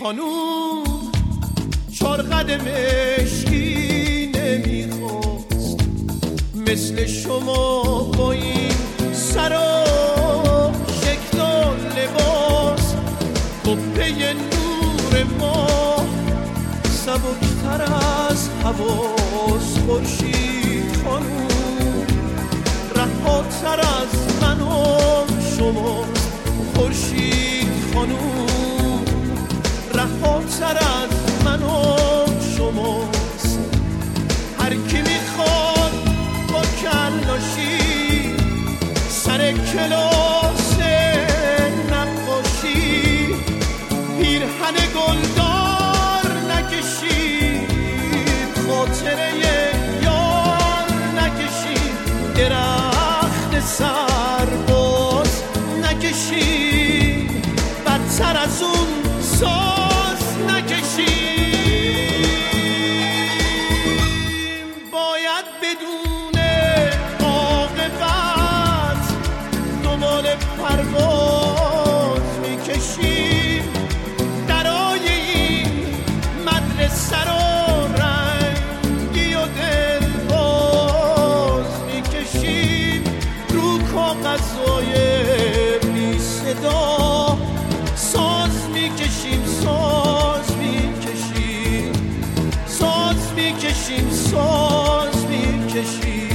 خانوم 4 قدم مشکی نمیخواست مثل شما با این سر و شکل و لباس قبه نور ما سبکتر از حواس خورشید خانوم رهاتر از من و شما خورشید خانوم رهاتر از من و شماست هر کی میخواد با کلاشی سر کلاس نقاشی پیرهن گلدار نکشید خاطره یار نکشید درخت سرباز نکشید بدتر از اون ساز نکشید باید بدون عاقبت دنبال پرواز میکشیم درای این مدرسه رو رنگی و دلباز میکشیم رو کاغذهای بی صدا ساز میکشیم ساز میکشیم ساز میکشیم ساز میکشیم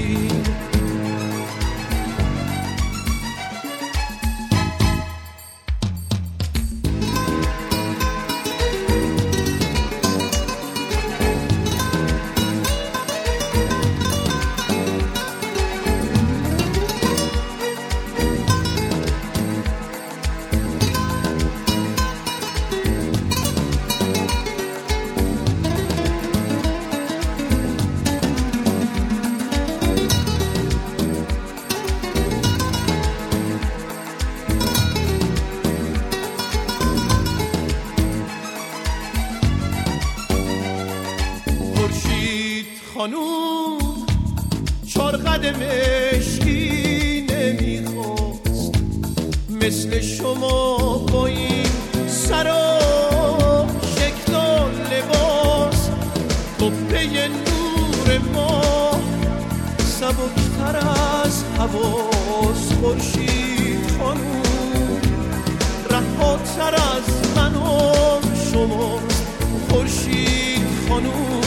خانوم 4 قدم مشکی نمیخواست مثل شما با این سر و شکل و لباس قبه نور ما سبکتر از حواس خورشید خانوم رهاتر از من و شما خورشید خانوم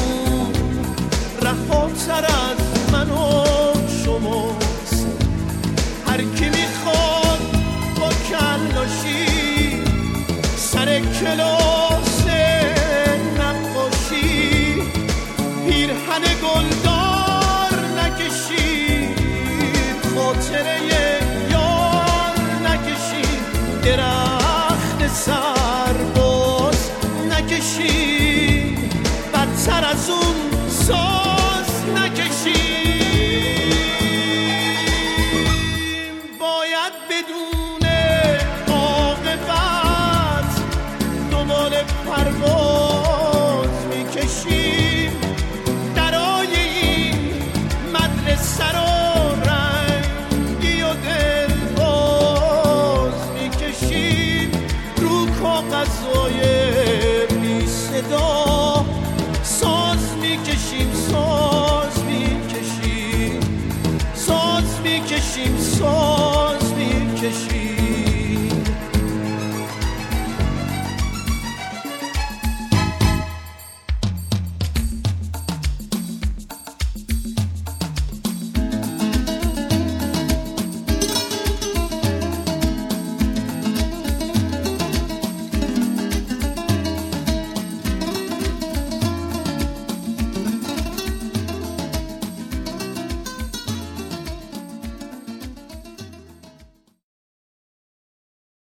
رهاتر از من و شماست هر کی میخواد با کلاشی سر کلاس نقاشی پیرهن گلدار نکشید خاطره یار نکشید درخت سرباز نکشید بدتر از اون ساز نکشیم باید بدون عاقبت دنبال پرواز میکشیم درای این مدرسه رو رنگی و دلباز میکشیم رو کاغذهای بی صدا ساز میکشیم ساز میکشیم ساز میکشیم ساز میکشیم